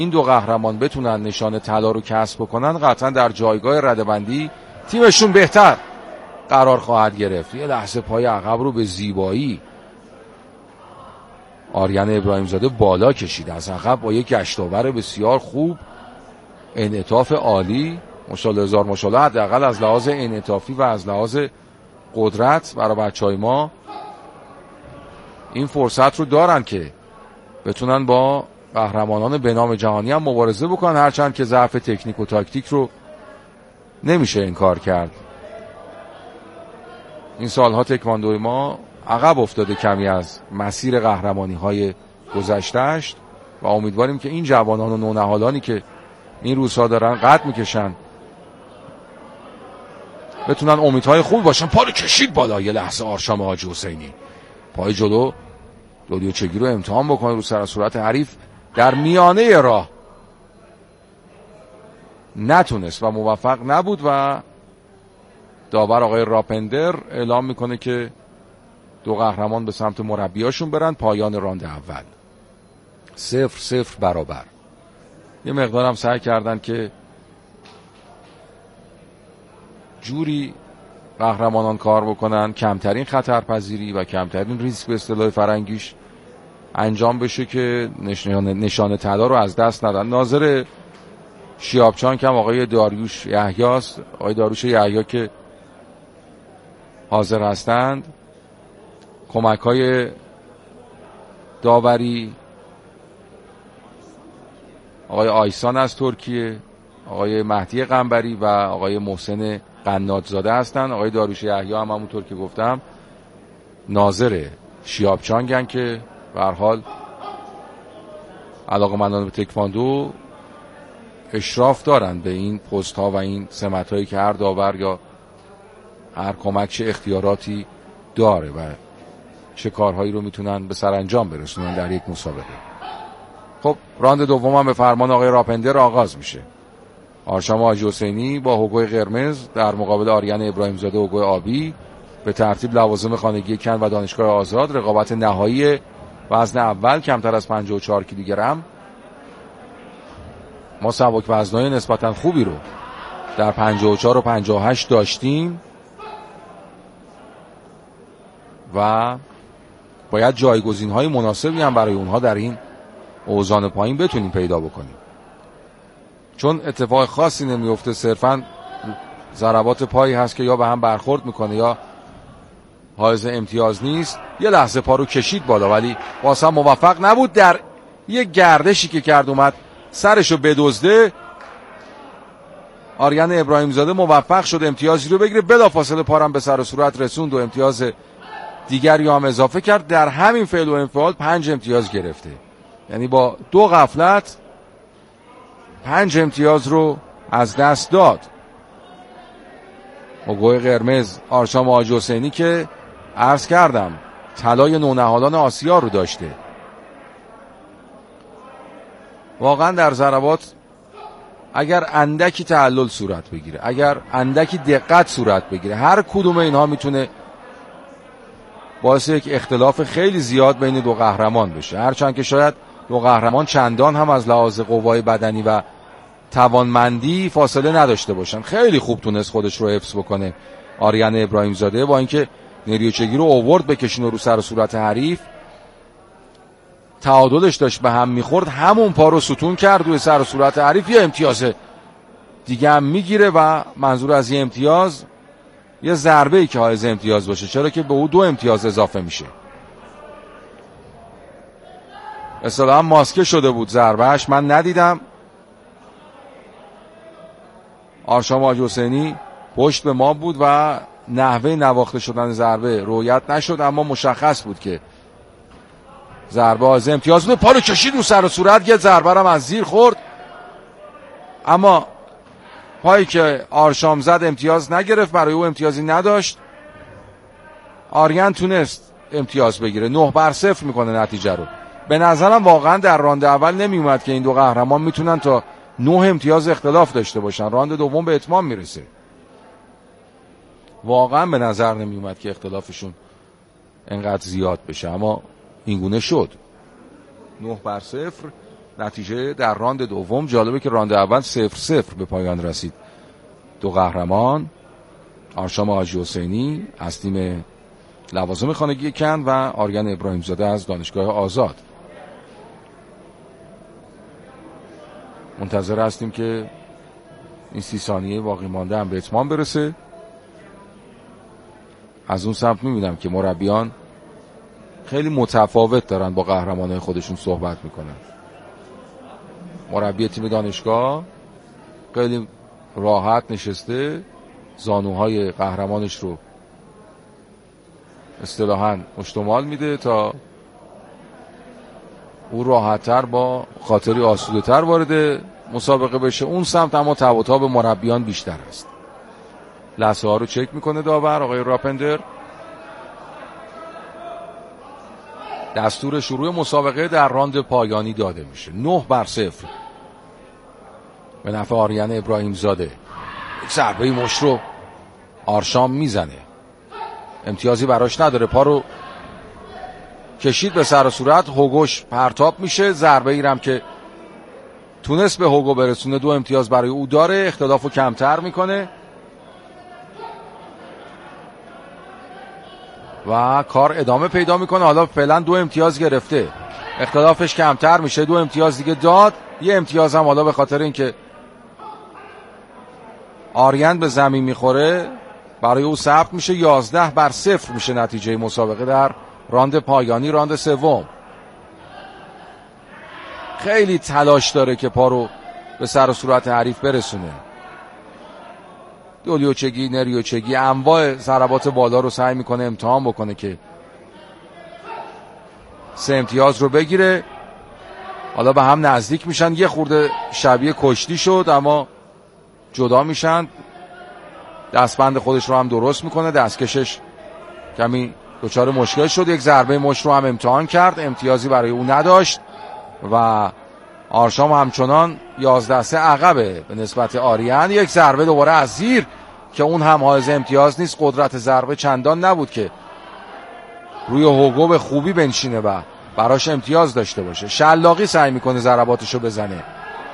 این دو قهرمان بتونن نشان طلا رو کسب بکنن، قطعا در جایگاه رده‌بندی تیمشون بهتر قرار خواهد گرفت. یه لحظه پای عقب رو به زیبایی آریان ابراهیمزاده بالا کشید از عقب با یک گشتاور بسیار خوب، انعطاف عالی. ماشاءالله هزار ماشاءالله، حداقل از لحاظ انعطافی و از لحاظ قدرت برای بچهای ما این فرصت رو دارن که بتونن با قهرمانان به نام جهانی هم مبارزه بکنن، هرچند که ضعف تکنیک و تاکتیک رو نمیشه انکار کرد. این سالها تکواندوی ما عقب افتاده کمی از مسیر قهرمانی های گذشته‌اش و امیدواریم که این جوانان و نونهالانی که این روزها دارن قد میکشن بتونن امیدهای خوب باشن. پا رو کشید بالا یه لحظه آرشام حاجی حسینی، پای جلو دودیو چگی رو امتحان بکنه رو سر صورت حریف، در میانه راه نتونست و موفق نبود و داور آقای راپندر اعلام میکنه که دو قهرمان به سمت مربیاشون برن. پایان راند اول 0-0 برابر. یه مقدارم سعی کردن که جوری قهرمانان کار بکنن کمترین خطرپذیری و کمترین ریسک به اصطلاح فرنگیش انجام بشه که نشان طلا رو از دست ندن. ناظر شیابچان کم آقای داریوش یحیی است، آقای داریوش یحیی که حاضر هستند. کمک‌های داوری آقای آیسان از ترکیه، آقای مهدی قنبری و آقای محسن قنادزاده هستند. آقای داریوش یحیی هم همونطور که گفتم ناظر شیابچانگن که به هر حال علاقه‌مندان به تکواندو اشراف دارن به این پست ها و این سمت هایی که هر داور یا هر کمک چه اختیاراتی داره و چه کارهایی رو میتونن به سرانجام برسونن در یک مسابقه. خب راند دوم هم به فرمان آقای راپندر آغاز میشه. آرشام حاجی حسینی با حقوق قرمز در مقابل آریان ابراهیمزاده حقوق آبی به ترتیب لوازم خانگی کن و دانشگاه آزاد. رقابت نهایی وزن اول کمتر از 54 کیلوگرم. ما سبک وزنای نسبتا خوبی رو در 54 و 58 داشتیم و باید جایگزین‌های مناسبی هم برای اونها در این اوزان پایین بتونیم پیدا بکنیم، چون اتفاق خاصی نمیفته، صرفاً ضربات پایی هست که یا به هم برخورد میکنه یا حائز امتیاز نیست. یه لحظه پا رو کشید بالا ولی واسه موفق نبود. در یک گردشی که کرد اومد سرشو بدزده. آریان ابراهیمزاده موفق شد امتیازی رو بگیره، بلافاصله پارم به سر و صورت رسوند و امتیاز دیگری هم اضافه کرد. در همین فعل و انفعال 5 امتیاز گرفته، یعنی با 2 غفلت 5 امتیاز رو از دست داد. حقوق قرمز آرشام حاجی حسینی که عرض کردم طلای نونهالان آسیا رو داشته. واقعا در ضربات اگر اندکی تعلل صورت بگیره، اگر اندکی دقت صورت بگیره، هر کدوم اینها میتونه باعث یک اختلاف خیلی زیاد بین دو قهرمان بشه، هرچند که شاید دو قهرمان چندان هم از لحاظ قوای بدنی و توانمندی فاصله نداشته باشن. خیلی خوب تونست خودش رو حفظ بکنه آریان ابراهیمزاده، با اینکه نیریوچگی رو اوورد بکشونه رو سر و صورت حریف، تعادلش داشت به هم میخورد، همون پا رو ستون کرد روی سر و صورت حریف. یه امتیاز دیگه هم میگیره و منظور از یه امتیاز یه ضربه ای که حائز امتیاز باشه، چرا که به او 2 امتیاز اضافه میشه. اصطلاحاً ماسکه شده بود ضربهش، من ندیدم. آرشام حاجی حسینی پشت به ما بود و نحوه نواخته شدن ضربه رؤیت نشد، اما مشخص بود که ضربه از امتیاز بود. پا رو کشید رو سر و صورت، یه ضربه هم از زیر خورد، اما پایی که آرشام زد امتیاز نگرفت، برای او امتیازی نداشت. آریان تونست امتیاز بگیره، 9-0 میکنه نتیجه رو. به نظرم واقعا در راند اول نمی اومد که این دو قهرمان میتونن تا 9 امتیاز اختلاف داشته باشن. راند دوم به اتمام میرسه، واقعا به نظر نمی اومد که اختلافشون انقدر زیاد بشه، اما اینگونه شد. 9-0 نتیجه در راند دوم. جالبه که راند اول 0-0 به پایان رسید. دو قهرمان آرشام حاجی حسینی از تیم لوازم خانگی کند و آریان ابراهیم زاده از دانشگاه آزاد. منتظر هستیم که این 30 ثانیه باقی مانده هم به اتمام برسه. از اون سمت میبینم که مربیان خیلی متفاوت دارن با قهرمانای خودشون صحبت میکنن. مربی تیم دانشگاه خیلی راحت نشسته، زانوهای قهرمانش رو اصطلاحاً مشتمال میده تا او راحت‌تر با خاطری آسوده‌تر وارد مسابقه بشه. اون سمت اما تب و تاب مربیان بیشتر است. لحظه ها رو چک میکنه داور آقای راپندر. دستور شروع مسابقه در راند پایانی داده میشه. 9-0 به نفع آریان ابراهیم زاده. یک ضربه مشت رو آرشام میزنه، امتیازی براش نداره، پا رو کشید به سر و صورت، هوگوش پرتاب میشه. ضربه ایرم که تونست به هوگو برسونه 2 امتیاز برای او داره، اختلافو کمتر میکنه و کار ادامه پیدا میکنه. حالا فعلا 2 امتیاز گرفته، اختلافش کمتر میشه، 2 امتیاز دیگه داد. 1 امتیاز هم حالا به خاطر اینکه آریان به زمین میخوره برای او ثبت میشه. 11-0 میشه نتیجه مسابقه در راند پایانی، راند سوم. خیلی تلاش داره که پا رو به سر و صورت حریف برسونه. دولیوچگی، نریوچگی انواع ضربات بالا رو سعی میکنه امتحان بکنه که 3 امتیاز رو بگیره. حالا به هم نزدیک میشن، یه خورده شبیه کشتی شد اما جدا میشن. دستبند خودش رو هم درست میکنه، دستکشش کمی دچار مشکل شد. یک ضربه مشت رو هم امتحان کرد، امتیازی برای او نداشت و آرشام همچنان 11-3 عقبه به نسبت آریان. یک ضربه دوباره از زیر که اون هم حائز امتیاز نیست. قدرت ضربه چندان نبود که روی هوگو به خوبی بنشینه و براش امتیاز داشته باشه. شلاقی سعی میکنه ضرباتشو بزنه.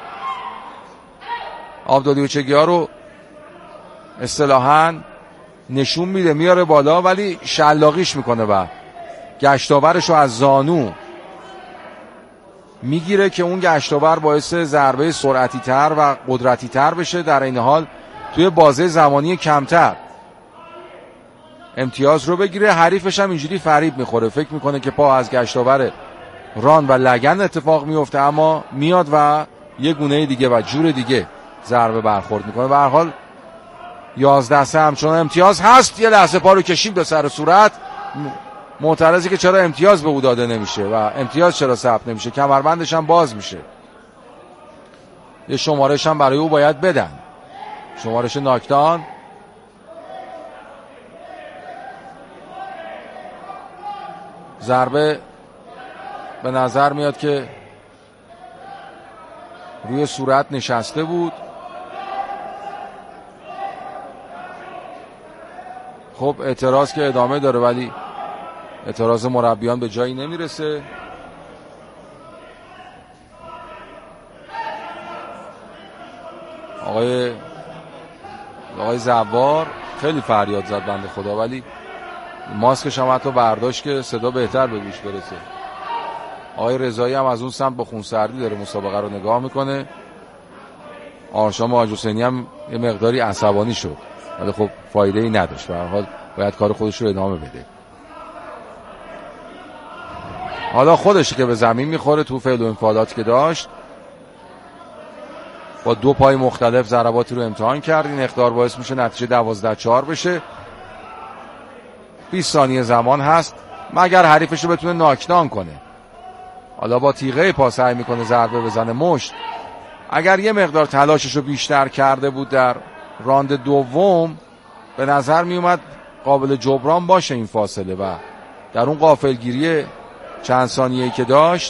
آبدادیوچگی ها رو اصطلاحاً نشون میده، میاره بالا، ولی شلاقیش میکنه و گشتاورشو از زانو میگیره که اون گشتاور باعث ضربه سرعتی تر و قدرتی تر بشه، در این حال توی بازه زمانی کمتر امتیاز رو بگیره. حریفش هم اینجوری فریب میخوره، فکر میکنه که پا از گشتاور ران و لگن اتفاق میفته اما میاد و یه گونه دیگه و جور دیگه ضربه برخورد میکنه. به هر حال 11-3 همچنان امتیاز هست. یه لحظه پا رو کشید به سر صورت، معترضی که چرا امتیاز به او داده نمیشه و امتیاز چرا ثبت نمیشه. کمربندش هم باز میشه، یه شمارش هم برای او باید بدن، شمارش ناکدان. ضربه به نظر میاد که روی صورت نشسته بود. خب اعتراض که ادامه داره ولی اعتراض مربیان به جایی نمیرسه. آقای زوار خیلی فریاد زد بنده خدا، ولی ماسکش هم حتی برداشت که صدا بهتر به گوش برسه. آقای رضایی هم از اون سمت با خونسردی داره مسابقه رو نگاه میکنه. آرشام حاجی حسینی هم یه مقداری عصبانی شد ولی خب فایده ای نداشت، به هر حال باید کار خودش رو ادامه بده. حالا خودش که به زمین میخوره تو فعل و انفعالاتی که داشت، با 2 پای مختلف ضرباتی رو امتحان کرد. این اخطار باعث میشه نتیجه 12-4 بشه. 20 ثانیه زمان هست مگر حریفش رو بتونه ناکدان کنه. حالا با تیغه پا سعی میکنه ضربه بزنه مشت. اگر یه مقدار تلاشش رو بیشتر کرده بود در راند دوم به نظر میومد قابل جبران باشه این فاصله و در اون غافلگیری چند ثانیه‌ای که داشت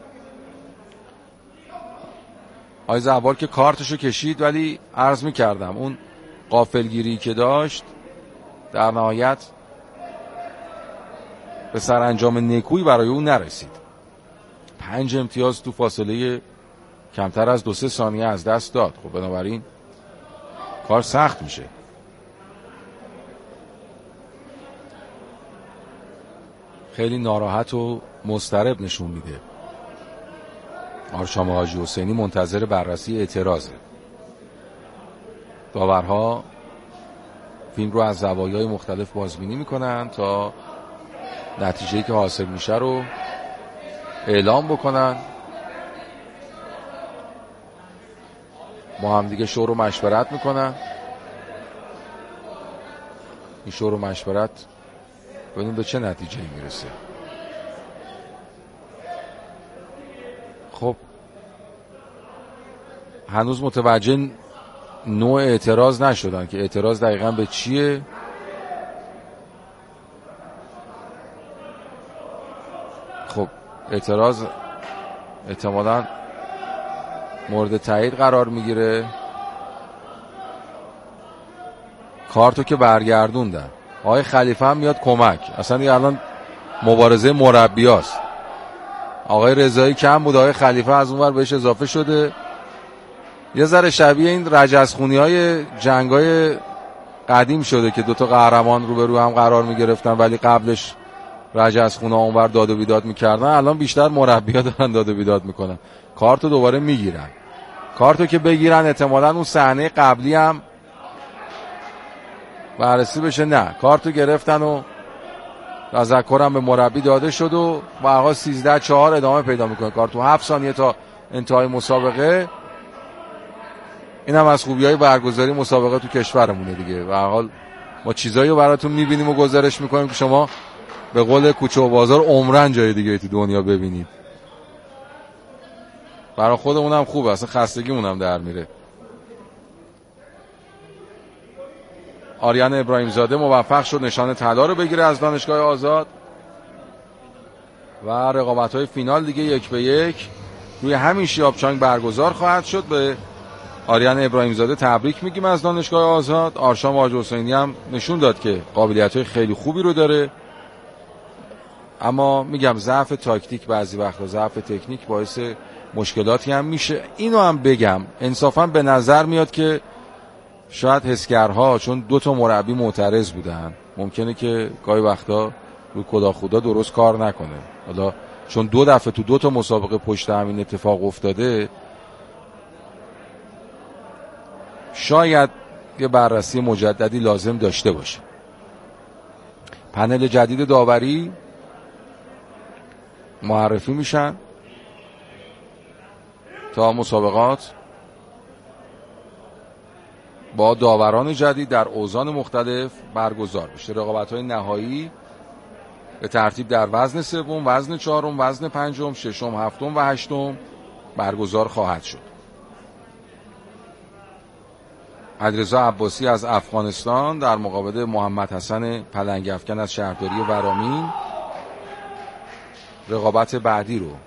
آقای زوار که کارتشو کشید، ولی عرض میکردم اون غافلگیری که داشت در نهایت به سرانجام نیکویی برای اون نرسید. 5 امتیاز تو فاصله کمتر از 2-3 ثانیه از دست داد. خب بنابراین کار سخت میشه. خیلی ناراحت و مضطرب نشون میده. آرشام حاجی حسینی منتظر بررسی اعتراضه. داورها فیلم رو از زوایای مختلف بازبینی میکنن تا نتیجه‌ای که حاصل میشه رو اعلام بکنن. با هم دیگه شور و مشورت میکنن. این شور و مشورت ببینیم به چه نتیجه‌ای میرسه. خب هنوز متوجه نوع اعتراض نشدن که اعتراض دقیقاً به چیه. خب اعتراض احتمالاً مورد تایید قرار میگیره. کارتو که برگردوندن، آقای خلیفه هم میاد کمک. اصلا دیگه الان مبارزه مربیاست. آقای رضایی کم بود، آقای خلیفه از اونور بهش اضافه شده. یه ذره شبیه این رجزخونی‌های جنگ‌های قدیم شده که دوتا قهرمان روبرو هم قرار میگرفتن ولی قبلش رجزخونا اونور داد و بیداد میکردن. الان بیشتر مربی‌ها دارن داد و بیداد میکنن. کارتو دوباره میگیرن. کارتو که بگیرن احتمالاً اون صحنه قبلی هم بررسی بشه. نه، کارتو گرفتن و تذکرم به مربی داده شد و به هر حال 13-4 ادامه پیدا میکنه. کارتو 7 ثانیه تا انتهای مسابقه. این هم از خوبی‌های برگزاری مسابقه تو کشورمونه دیگه. به هر حال ما چیزایی رو براتون میبینیم و گزارش میکنیم که شما به قول کوچه و بازار عمرن جای دیگه تو دنیا ببینید. برای خودمون هم خوبه، اصلا خستگیمون هم در میره. آریان ابراهیم زاده موفق شد نشان طلا رو بگیره از دانشگاه آزاد و رقابت‌های فینال دیگه 1-1 روی همین شیابچانگ برگزار خواهد شد. به آریان ابراهیم زاده تبریک میگیم از دانشگاه آزاد. آرشام حاجی حسینی هم نشون داد که قابلیت‌های خیلی خوبی رو داره، اما میگم ضعف تاکتیک بعضی وقتا، ضعف تکنیک باعث مشکلاتی هم میشه. اینو هم بگم انصافا به نظر میاد که شاید حسگرها چون 2 مربی معترض بودن ممکنه که گاهی وقتا رو کدا خدا درست کار نکنه. حالا چون 2 دفعه تو 2 مسابقه پشت هم این اتفاق افتاده، شاید یه بررسی مجددی لازم داشته باشه. پنل جدید داوری معرفی میشن تا مسابقات با داوران جدید در اوزان مختلف برگزار بشه. رقابت‌های نهایی به ترتیب در وزن 3، وزن 4، وزن 5، 6، 7 و 8 برگزار خواهد شد. علیرضا عباسی از افغانستان در مقابل محمد حسن پلنگ افکن از شهرداری ورامین رقابت بعدی رو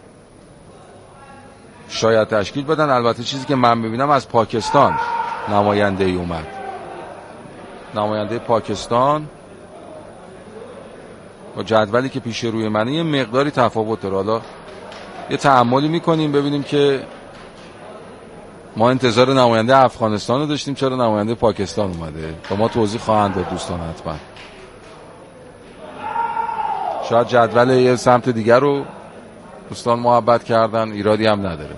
شاید تشکیل بدن. البته چیزی که من ببینم از پاکستان نماینده ای اومد. نماینده پاکستان با جدولی که پیش روی منه یه مقداری تفاوت داره. حالا یه تأملی میکنیم ببینیم که ما انتظار نماینده افغانستان رو داشتیم، چرا نماینده پاکستان اومده. تا ما توضیح خواهند داد دوستان حتما. شاید جدول یه سمت دیگر رو دوستان محبت کردن، ایرادی هم نداره.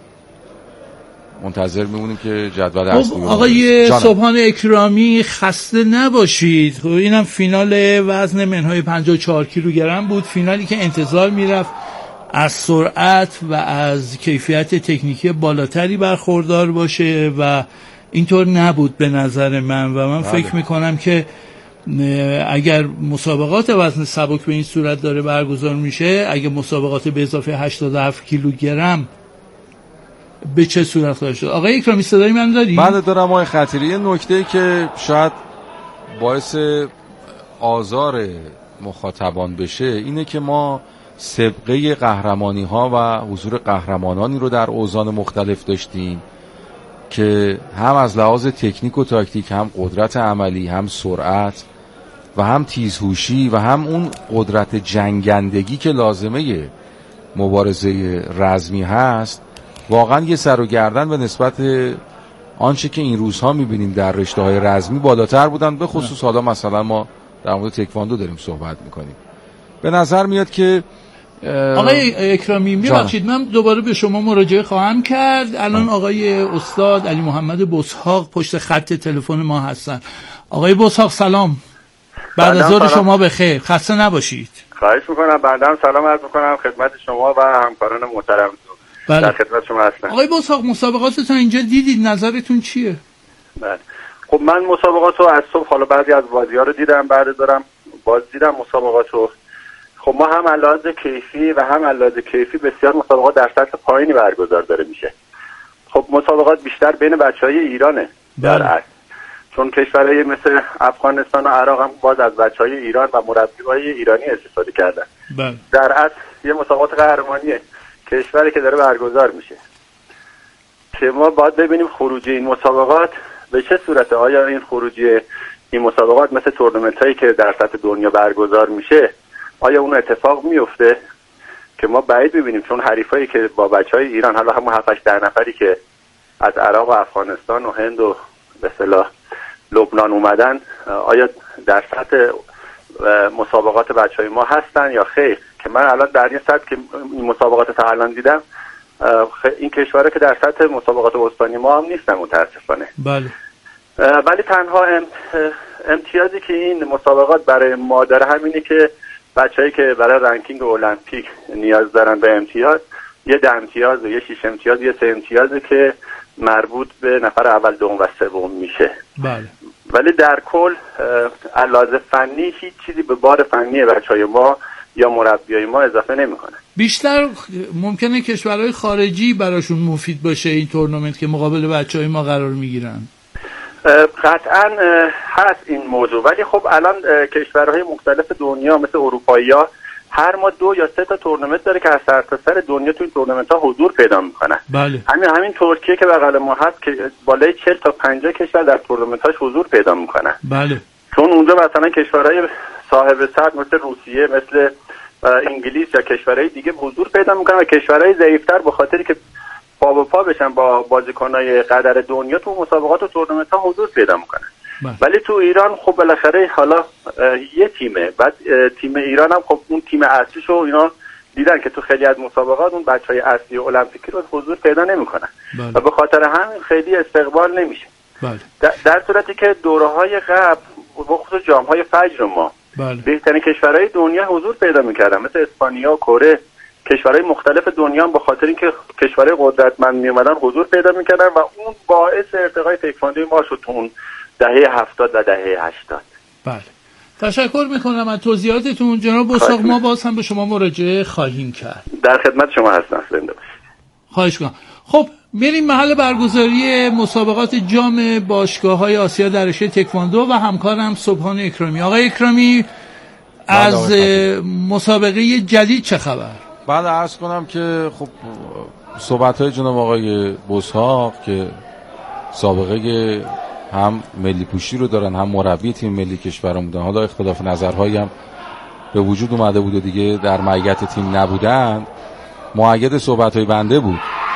منتظر میمونیم که جدول اصلی. آقای سبحان اکرامی خسته نباشید. خب اینم فینال وزن منهای 54 کیلوگرم بود، فینالی که انتظار میرفت از سرعت و از کیفیت تکنیکی بالاتری برخوردار باشه و اینطور نبود به نظر من. و من فکر میکنم که اگر مسابقات وزن سبک به این صورت داره برگزار میشه، اگه مسابقات به اضافه 87 کیلوگرم به چه صورت خواهد شد؟ آقای اکرامی صدای من داری؟ بله دارم آقای خطیری. نکته‌ای که شاید باعث آزار مخاطبان بشه اینه که ما سابقه قهرمانی ها و حضور قهرمانانی رو در اوزان مختلف داشتیم که هم از لحاظ تکنیک و تاکتیک، هم قدرت عملی، هم سرعت و هم تیزهوشی و هم اون قدرت جنگندگی که لازمه مبارزه رزمی هست، واقعا یه سر و گردن به نسبت آنچه که این روزها میبینیم در رشته‌های رزمی بالاتر بودن، به خصوص حالا مثلا ما در مورد تکواندو داریم صحبت میکنیم. به نظر میاد که آقای اکرامی میبخشید من دوباره به شما مراجعه خواهم کرد. الان آقای استاد علی محمد بسحاق پشت خط تلفن ما هستن. آقای بسحاق سلام، بعد از ظهر شما بخیر، خسته نباشید. خواهش میکنم. بعدم سلام عرض میکنم خدمت شما و همکاران محترم. بله. در خدمت شما هستم. آقای بسحاق مسابقاتتون اینجا دیدید، نظرتون چیه؟ بله. خب من مسابقات رو از صبح حالا بعضی از بازی‌ها رو دیدم، بعد دارم باز دیدم مسابقات رو. خب ما هم علاوه کیفی و هم علاوه کیفی بسیار مسابقات در سطح پایینی برگزار داره میشه. خب مسابقات بیشتر بین بچهای ایرانه در اصل، چون کشورهای مثل افغانستان و عراق هم باز از بچهای ایران و مربیای ایرانی استفاده کردن. بله. در اصل یه مسابقات قهرمانیه کشوری که داره برگزار میشه که ما باید ببینیم خروجی این مسابقات به چه صورته. آیا این خروجی این مسابقات مثل تورنمنت هایی که در سطح دنیا برگزار میشه آیا اون اتفاق میفته که ما بعید ببینیم، چون حریفایی که با بچهای ایران حالا همون 7-8 نفری که از عراق و افغانستان و هند و به اصطلاح لبنان اومدن آیا در سطح مسابقات بچهای ما هستن یا خیر. که من الان در این سطح که این مسابقات تا الان دیدم این کشوره که در سطح مسابقات استانی ما هم نیستن متاسفانه. بله. ولی تنها امتیازی که این مسابقات برای ما داره همینه که بچه‌ای که برای رنکینگ المپیک نیاز دارن به امتیاز، یه 10 امتیاز و یه 6 امتیاز یه 3 امتیازی که مربوط به نفر اول، دوم و سوم میشه. بله. ولی در کل علاوه فنی هیچ چیزی به بار فنی بچهای ما یا مربیای ما اضافه نمیکنه. بیشتر ممکنه کشورهای خارجی براشون مفید باشه این تورنمنت که مقابل بچهای ما قرار میگیرن. قطعا هست این موضوع، ولی خب الان کشورهای مختلف دنیا مثل اروپایی‌ها هر ما 2 یا 3 تا تورنمنت داره که از سرتاسر دنیا تو این تورنمنت‌ها حضور پیدا میکنن. بله. همین ترکیه که بغل ما هست که بالای 40 تا 50 کشور در تورنمنت‌هاش حضور پیدا میکنن. بله. چون اونجا مثلا کشورهای صاحب صدر مثل روسیه، مثل انگلیس یا کشورهای دیگه حضور پیدا میکنن و کشورهای ضعیف‌تر به خاطری که پا به پا بشن با بازیکن‌های قدر دنیا تو مسابقات و تورنمنت‌ها حضور پیدا میکنن. ولی تو ایران خب بالاخره حالا یه تیمه، بعد تیم ایران هم خب اون تیم اصلیشو اینا دیدن که تو خیلی از مسابقات اون بچهای اصلی المپیکی رو حضور پیدا نمیکنن و به خاطر همین خیلی استقبال نمیشه. در صورتی که دوره‌های قبل بخصوص جام‌های فجر ما بهترین کشورهای دنیا حضور پیدا میکردن مثل اسپانیا، کره، کشورهای مختلف دنیا هم به خاطر اینکه کشورهای قدرتمند میومدن حضور پیدا میکردن و اون باعث ارتقای تکواندوی ما شد تو اون دهه 70 و دهه 80. بله. تشکر میکنم از توضیحاتتون جناب بسحاق. ما باز هم به شما مراجعه خواهیم کرد. در خدمت شما هستم. زنده باشید. خواهش میکنم. خب میریم محل برگزاری مسابقات جام باشگاه‌های آسیا در رشته تکواندو و همکارم سبحان اکرامی. آقای اکرامی از مسابقه جدید چه خبر؟ بله عرض کنم که خب صحبت‌های جناب آقای بسحاق که سابقه هم ملی پوشی رو دارن هم مربی تیم ملی کشورمون بودن، حالا اختلاف نظرهایی هم به وجود اومده بود و دیگه در معیت تیم نبودن، مؤید صحبت‌های بنده بود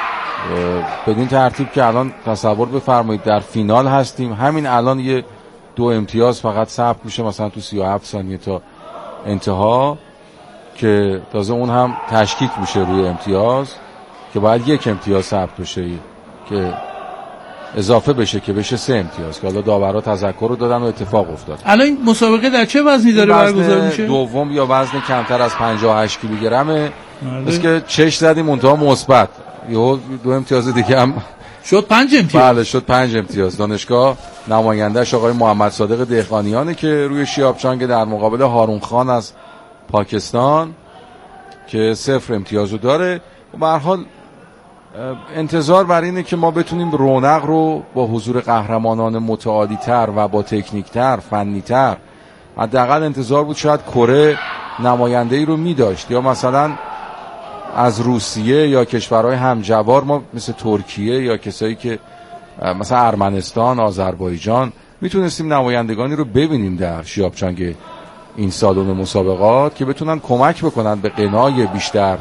بدین ترتیب که الان تصور بفرمایید در فینال هستیم، همین الان یه 2 امتیاز فقط ثبت میشه مثلا تو 37 ثانیه تا انتها که تازه اون هم تشکیک میشه روی امتیاز که باید 1 امتیاز ثبت بشه که اضافه بشه که بشه 3 امتیاز که حالا داورا تذکر رو دادن و اتفاق افتاد. الان این مسابقه در چه وزنی داره برگزار میشه؟ دوم یا وزن کمتر از 58 کیلوگرمه. بس که چش زدیم منتها مثبت یهو 2 امتیاز دیگه هم شد 5 امتیاز. بله شد 5 امتیاز. دانشگاه نماینده‌اش آقای محمد صادق دهقانیانه که روی شیابچانگ در مقابل هارون خان از پاکستان که 0 امتیاز رو داره. به هر حال انتظار بر اینه که ما بتونیم رونق رو با حضور قهرمانان متعالی تر و با تکنیک تر، فنی تر، حداقل انتظار بود شاید کره نماینده‌ای رو می‌داشت یا مثلا از روسیه یا کشورهای همجوار ما مثل ترکیه یا کسایی که مثلا ارمنستان، آذربایجان میتونستیم نمایندگانی رو ببینیم در شیابچانگ این سالن مسابقات که بتونن کمک بکنن به قنای بیشتر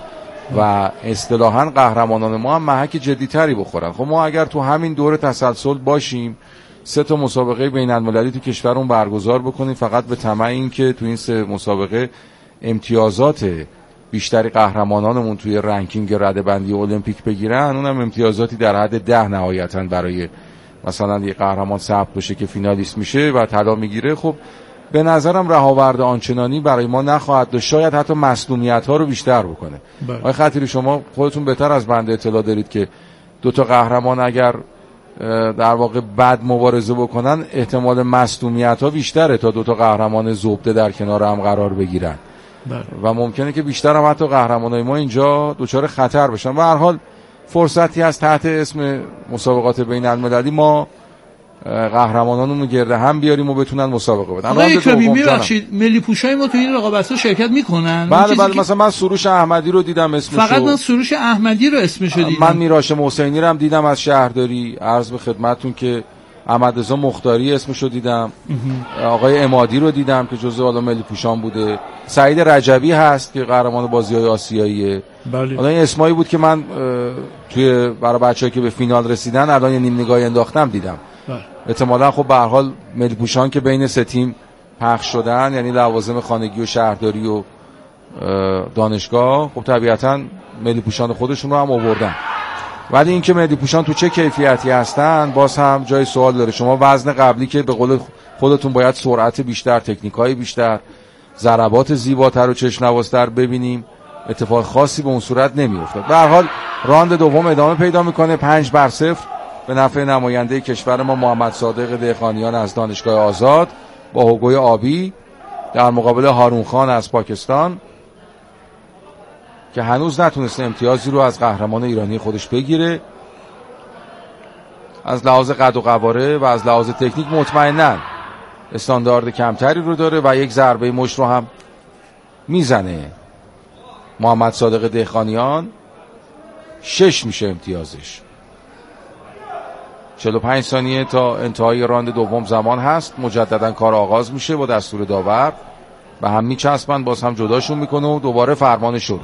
و اصطلاحاً قهرمانان ما هم محک جدی‌تری بخورن. خب ما اگر تو همین دور تسلسل باشیم 3 مسابقه بین‌المللی تو کشورمون برگزار بکنیم فقط به طمع این که تو این 3 مسابقه امتیازات بیشتری قهرمانانمون توی رنکینگ رده‌بندی المپیک بگیرن، اونم امتیازاتی در حد 10 نهایتاً برای مثلا یه قهرمان ثبت بشه که فینالیست میشه و طلا میگیره، خب به نظرم رهاورد آنچنانی برای ما نخواهد داشت، شاید حتی مصدومیت‌ها رو بیشتر بکنه. آقای خطیری شما خودتون بهتر از بنده اطلاع دارید که 2 قهرمان اگر در واقع بد مبارزه بکنن احتمال مصدومیت‌ها بیشتره تا 2 قهرمان زبده در کنار هم قرار بگیرن و ممکنه که بیشتر هم حتی قهرمانای ما اینجا دچار خطر بشن. و هر حال فرصتی از تحت اسم مسابقات بین‌المللی ما قهرمانانمون رو گرده هم بیاریم و بتونن مسابقه بدن. آقای اکرامی میبخشید ملی پوشای ما تو این رقابت‌ها شرکت میکنن؟ بله مثلا من سروش احمدی رو دیدم اسمشو، فقط من سروش احمدی رو اسمشو دیدم. من میراشم حسینی رو هم دیدم از شهرداری، عرض به خدمتتون که احمدرضا مختاری اسمشو دیدم، آقای امادی رو دیدم که جزء حالا ملی پوشان بوده، سعید رجبی هست که قهرمان بازی‌های آسیاییه. بله. حالا این اسمایی بود که من توی برای بچه‌ها که به فینال رسیدن الان یه نیم نگاهی انداختم دیدم. احتمالاً خب به هر حال ملی پوشان که بین 3 تیم پخش شدن، یعنی لوازم خانگی و شهرداری و دانشگاه، خب طبیعتاً ملی پوشان خودشون رو هم آوردن. ولی اینکه ملی پوشان تو چه کیفیتی هستن باز هم جای سوال داره. شما وزن قبلی که به قول خودتون باید سرعت بیشتر، تکنیکای بیشتر، ضربات زیباتر و چشم‌نوازتر ببینیم، اتفاق خاصی به اون صورت نمی‌افتاد. به هر حال راند دوم ادامه پیدا می‌کنه 5-0 به نفع نماینده کشور ما محمد صادق دهقانیان از دانشگاه آزاد با هوگوی آبی در مقابل هارون خان از پاکستان که هنوز نتونسته امتیازی رو از قهرمان ایرانی خودش بگیره. از لحاظ قد و قواره و از لحاظ تکنیک مطمئناً استاندارد کمتری رو داره و یک ضربه مشت رو هم میزنه. محمد صادق دهقانیان 6 میشه امتیازش. 45 ثانیه تا انتهای راند دوم زمان هست. مجددا کار آغاز میشه با دستور داور و هم میچسبن، باز هم جداشون میکنه و دوباره فرمان شروع.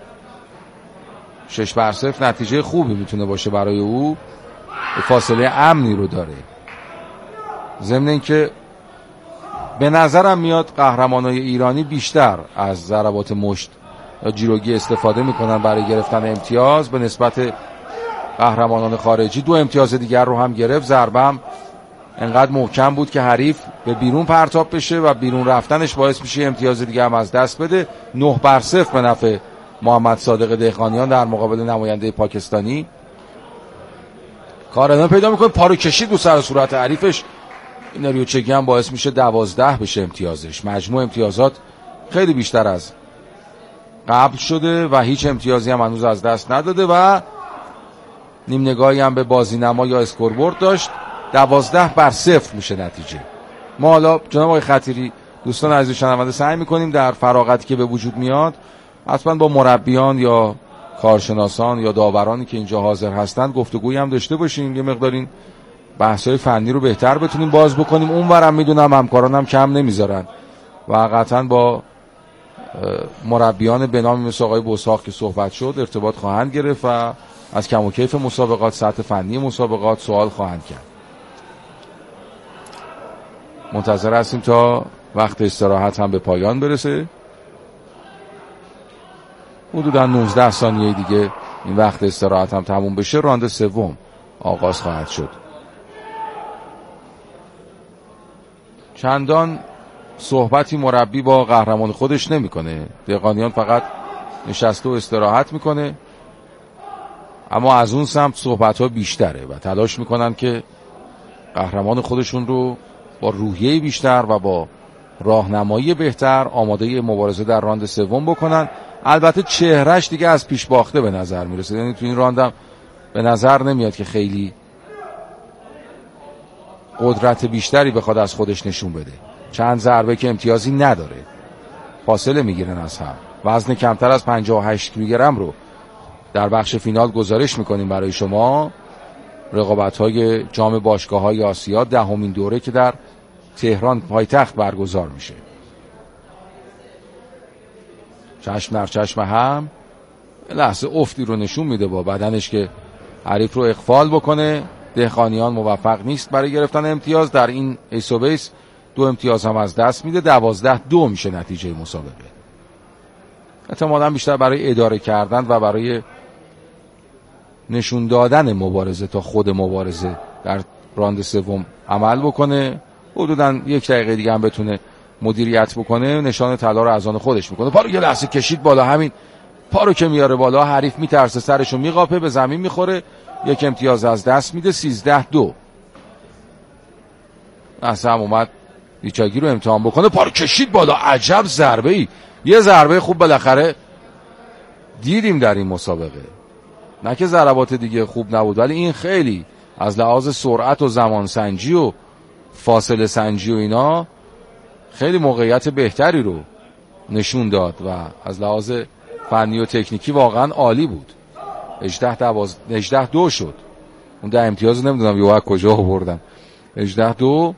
6-0 نتیجه خوبی میتونه باشه برای او، فاصله امنی رو داره. ضمن اینکه به نظرم میاد قهرمانای ایرانی بیشتر از ضربات مشت یا جیروگی استفاده میکنن برای گرفتن امتیاز به نسبت قهرمانان خارجی. 2 امتیاز دیگر رو هم گرفت. ضربم انقدر محکم بود که حریف به بیرون پرتاب بشه و بیرون رفتنش باعث میشه امتیاز دیگر هم از دست بده. 9-0 به نفع محمد صادق دهقانیان در مقابل نماینده پاکستانی. کار ادامه پیدا میکنه، پارو کشید رو سر صورت حریفش. این ریوچگی هم باعث میشه 12 بشه امتیازش. مجموع امتیازات خیلی بیشتر از قبل شده و هیچ امتیازی هم هنوز از دست نداده و نیم نگاهی هم به بازینما یا اسکوربورد داشت. 12-0 میشه نتیجه. ما حالا جناب آقای خطیری، دوستان عزیز شنونده، سعی میکنیم در فراغتی که به وجود میاد حتما با مربیان یا کارشناسان یا داورانی که اینجا حاضر هستند گفتگویی هم داشته باشیم، یه مقدار این بحث‌های فنی رو بهتر بتونیم باز بکنیم. اونورم میدونم همکارانم کم نمیذارن و قطعا با مربیان به نام مثل آقای بوساق که صحبت شد ارتباط خواهند گرفت و از کم و کیف مسابقات، سطح فنی مسابقات سوال خواهند کرد. منتظر هستیم تا وقت استراحت هم به پایان برسه. حدوداً 19 ثانیه دیگه این وقت استراحت هم تموم بشه، راند سوم آغاز خواهد شد. چندان صحبتی مربی با قهرمان خودش نمیکنه. دهقانیان فقط نشسته و استراحت میکنه، اما از اون سمت صحبت‌ها بیشتره و تلاش میکنن که قهرمان خودشون رو با روحیه بیشتر و با راهنمایی بهتر آماده مبارزه در راند سوم بکنن. البته چهرهش دیگه از پیش باخته به نظر میرسه، یعنی تو این راندم به نظر نمیاد که خیلی قدرت بیشتری بخواد از خودش نشون بده. چند ضربه که امتیازی نداره، فاصله میگیرن از هم. وزن کمتر از 58 کیلوگرم رو در بخش فینال گزارش میکنیم برای شما. رقابت‌های جام باشگاه‌های آسیا 10مین دوره که در تهران پایتخت برگزار میشه. چشم در چشم هم لحظه افتی رو نشون میده با بدنش که حریف رو اغفال بکنه. دهقانیان موفق نیست برای گرفتن امتیاز. در این ایس و بیس 2 امتیاز هم از دست میده. 12-2 میشه نتیجه مسابقه. احتمالاً بیشتر برای اداره کردن و برای نشون دادن مبارزه تا خود مبارزه در راند سوم عمل بکنه. حدوداً 1 دقیقه دیگه هم بتونه مدیریت بکنه. نشان طلا رو از آن خودش میکنه. پا رو یه لحظه کشید بالا. همین پا رو که میاره بالا حریف میترسه، سرشو میقاپه، به زمین میخوره. 1 امتیاز از دست میده. 13-2. اصلا هم اومد ریچاگی رو امتحان بکنه. پا رو کشید بالا. عجب ضربه ای. یه ضربه خوب بالاخره دیدیم در این مسابقه. نه که ضربات دیگه خوب نبود، ولی این خیلی از لحاظ سرعت و زمان سنجی و فاصله سنجی و اینا خیلی موقعیت بهتری رو نشون داد و از لحاظ فنی و تکنیکی واقعا عالی بود. 18-2 شد. اون 10 امتیاز نمیدونم یه کجا آوردم. 18-2.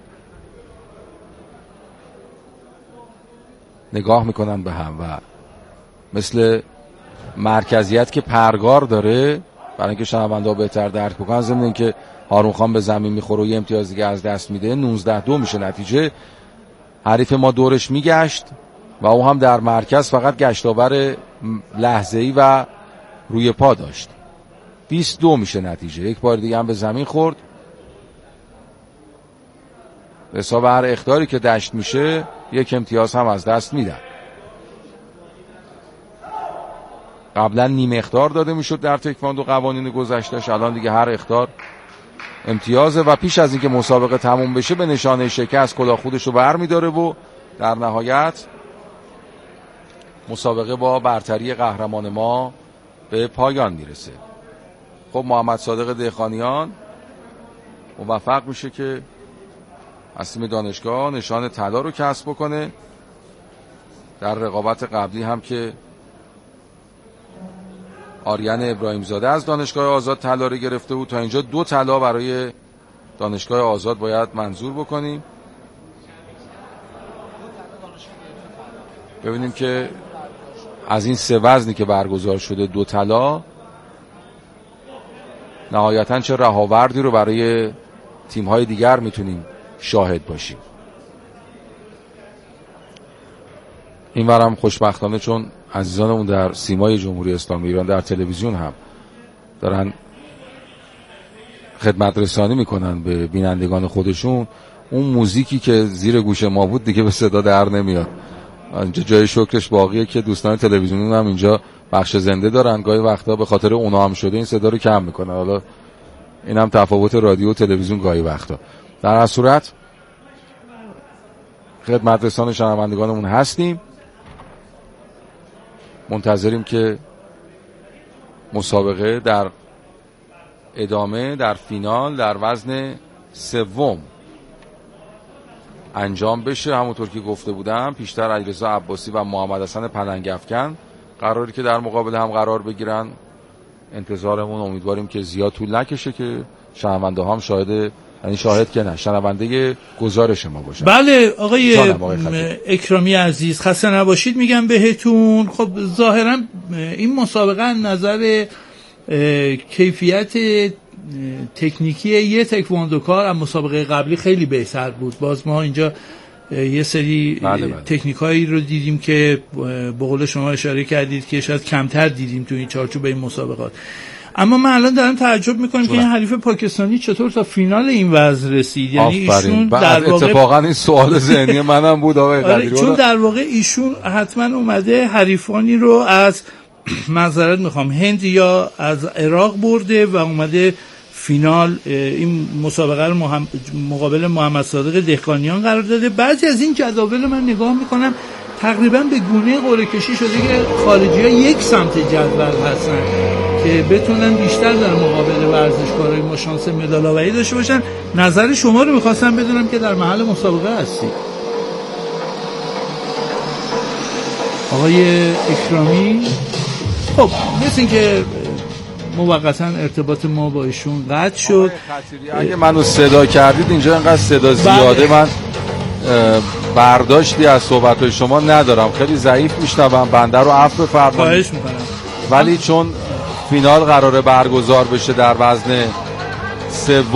نگاه میکنن به هم و مثل مرکزیت که پرگار داره برای اینکه شنونده‌ها بهتر درک بکنن، ضمن اینکه هارون خان به زمین میخوره و یه امتیاز دیگه از دست میده. 19-2 میشه نتیجه. حریف ما دورش میگشت و او هم در مرکز فقط گشتاور لحظه‌ای و روی پا داشت. 22 میشه نتیجه. 1 بار دیگه هم به زمین خورد. حساب هر اخطاری که دشت میشه 1 امتیاز هم از دست میدن. قبلا نیم اخطار داده میشد در تکواندو قوانین گذشتهش، الان دیگه هر اخطار امتیازه و پیش از اینکه مسابقه تموم بشه به نشانه شکست کلاه خودش رو برمی‌داره و در نهایت مسابقه با برتری قهرمان ما به پایان میرسه. خب محمد صادق دهقانیان موفق میشه که از تیم دانشگاه نشان طلا رو کسب بکنه. در رقابت قبلی هم که آریان ابراهیم زاده از دانشگاه آزاد طلا رو گرفته بود. تا اینجا 2 طلا برای دانشگاه آزاد باید منظور بکنیم. ببینیم که از این 3 وزنی که برگزار شده 2 طلا نهایتاً چه رهاوردی رو برای تیم‌های دیگر میتونیم شاهد باشیم. این ورم خوشبختانه چون عزیزانمون در سیمای جمهوری اسلامی ایران در تلویزیون هم دارن خدمت رسانی میکنن به بینندگان خودشون، اون موزیکی که زیر گوش ما بود دیگه به صدا در نمیاد. اینجا جای شکرش باقیه که دوستان تلویزیون هم اینجا بخش زنده دارن، گاهی وقتا به خاطر اونا هم شده این صدا رو کم میکنن. حالا این هم تفاوت رادیو و تلویزیون گاهی وقتا. در هر صورت خدمت رسان شنوندگانمون هستیم، منتظریم که مسابقه در ادامه در فینال در وزن 3 انجام بشه. همونطور که گفته بودم پیشتر علیرضا عباسی و محمد حسن پلنگ افکن قراری که در مقابل هم قرار بگیرن. انتظارمون امیدواریم که زیاد طول نکشه که شنونده هم شاهد که نه شنونده گزارش ما باشن. بله آقای اکرامی عزیز خسته نباشید میگم بهتون. خب ظاهرا این مسابقه نظر کیفیت تکنیکی یه تکواندوکار از مسابقه قبلی خیلی بهتر بود. باز ما اینجا یه سری تکنیکایی رو دیدیم که به قول شما اشاره کردید که شاید کمتر دیدیم تو این چارچوب این مسابقات. اما من الان دارم تعجب میکنم که این حریف پاکستانی چطور تا فینال این وزن رسید. یعنی ایشون در واقع اتفاقا این سوال ذهنی منم بود آقای قدیری، چون در واقع ایشون حتما اومده حریفانی رو از معذرت میخوام هند یا از عراق برده و اومده فینال این مسابقه رو مقابل محمد صادق دهقانیان قرار داده. بعضی از این جداول من نگاه میکنم تقریبا به گونه قرعه کشی شده که خارجی‌ها یک سمت جدول هستن که بتونن بیشتر در مقابل ورزشکارای ما شانس مدال آوری داشته باشن. نظر شما رو میخواستم بدونم که در محل مسابقه هستید آقای اکرامی. خب مثل این که موقتا ارتباط ما با ایشون قطع شد. اگه منو صدا کردید اینجا اینقدر صدا زیاده من برداشتی از صحبت‌های شما ندارم، خیلی ضعیف میشنوم، بنده رو عفو بفرمایید. خواهش میکنم. ولی چون فینال قراره برگزار بشه در وزن سوم